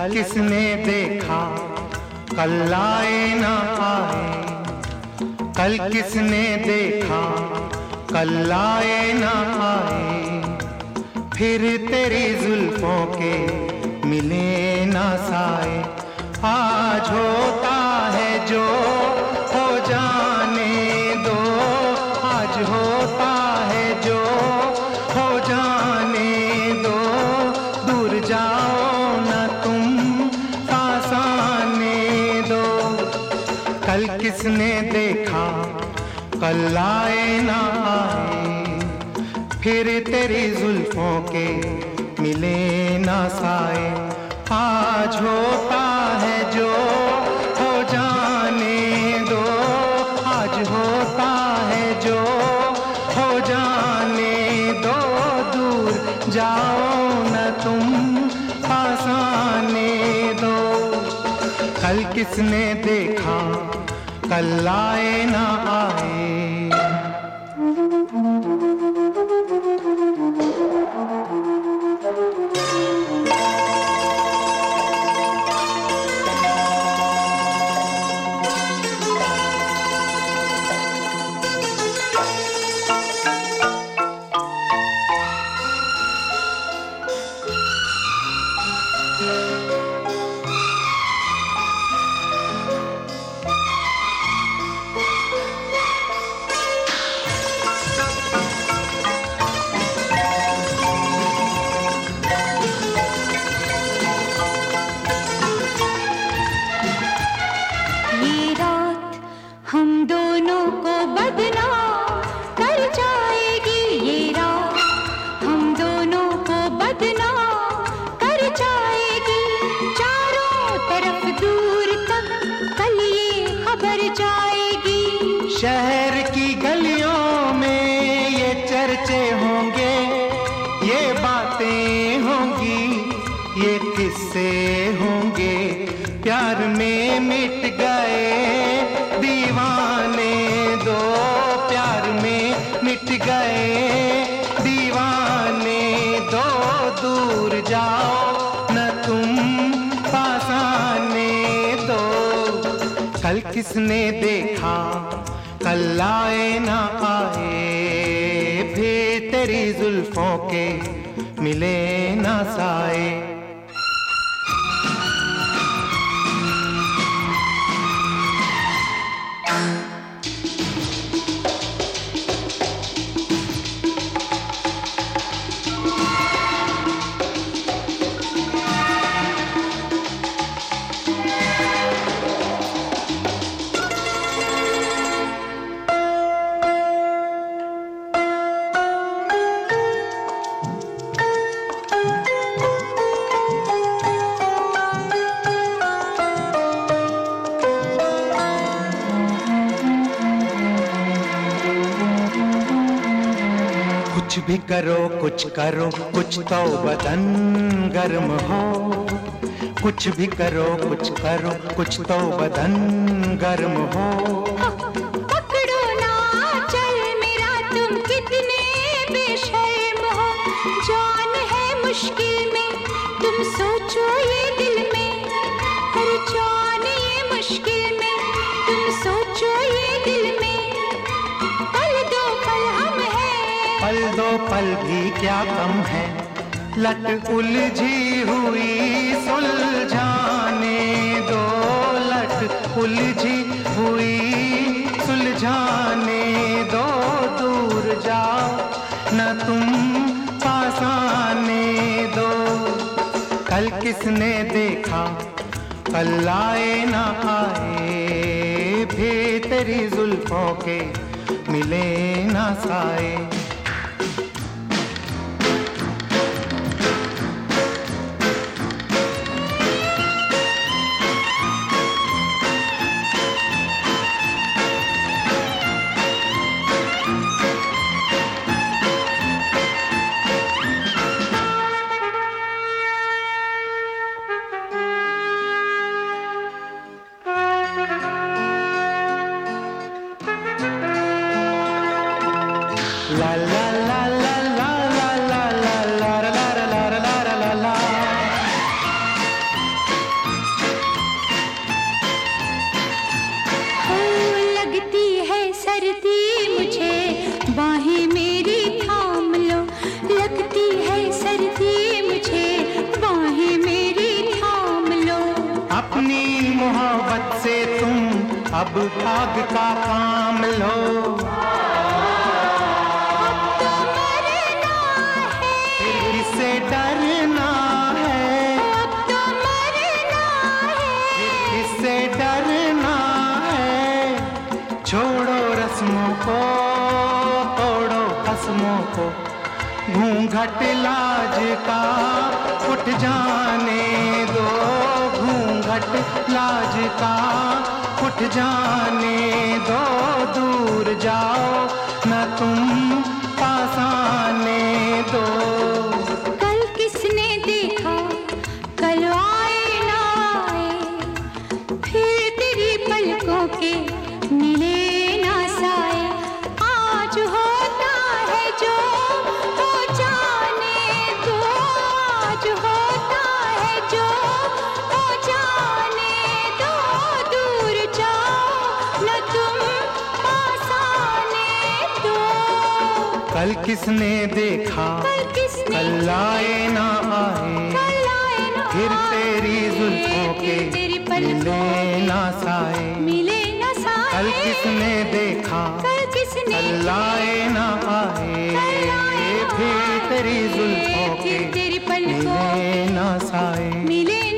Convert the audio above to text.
किसने देखा कल आए ना आए, कल किसने देखा कल आए ना आए, फिर तेरी जुल्फों के मिले ना साए। आज होता है जो हो जाने दो, आज होता है जो हो जाने दो, दूर जाओ ना तुम पास आने दो। कल किसने देखा कल आए ना आए, फिर तेरी जुल्फों के मिले ना साए। आज होता है जो हो जाने दो, आज होता है जो हो जाने दो, दूर जाओ न तुम पास आने दो। कल किसने देखा कल आए ना आए। हम दोनों को बदनाम कर जाएगी, ये रात हम दोनों को बदनाम कर जाएगी। चारों तरफ दूर तक कल ये खबर जाएगी। शहर की गलियों में ये चर्चे होंगे, ये बातें होंगी, ये किस्से होंगे। प्यार में मिट गए दीवाने दो, प्यार में मिट गए दीवाने दो, दूर जाओ न तुम पास आने दो। कल किसने देखा कल आए ना आए, फिर तेरी जुल्फों के मिले ना साए। कुछ भी करो कुछ करो कुछ तो बदन गर्म हो, कुछ भी करो कुछ करो कुछ तो बदन गर्म हो। पकड़ो ना चल मेरा तुम कितने बेशर्म हो, जान है मुश्किल में तुम सोचो ये दिल में, हर जान ये मुश्किल में तुम सोचो ये दिल में। पल दो पल हम हैं, पल दो पल भी क्या कम है, लट उलझी हुई सुलझाने दो, लट उलझी हुई सुलझाने दो, दूर जाओ न तुम पास आने दो। कल किसने देखा कल आए ना आए, फिर तेरी जुल्फों के मिले ना साए। La अब आग का काम लो, अब तो मरना है, फिर किसे डरना है, अब तो मरना है, फिर किसे डरना है। छोड़ो रस्मों को, तोड़ो कसमों को, घूंघट लाज का उठ जाने दो, घूंघट लाज का उठ जाने दो। दूर जाओ न तुम पास आने दो। कल किसने देखा कल आए ना आए, फिर तेरी पलकों के मिले ना साए। आज होता है जो हो जाने दो, आज होता है जो हो जाने दो। दूर जाओ न तुम पास आने दो। कल किसने देखा कल किसने कल आए ना आए, कल आए ना फिर तेरी आए, जुल्फों के फिर तेरी पलकों मिले ना साए। मिले न साए। कल किसने देखा कल किसने कल आए ना आए, फिर तेरी जुल्फों के फिर तेरी पलकों मिले ना साए। मिले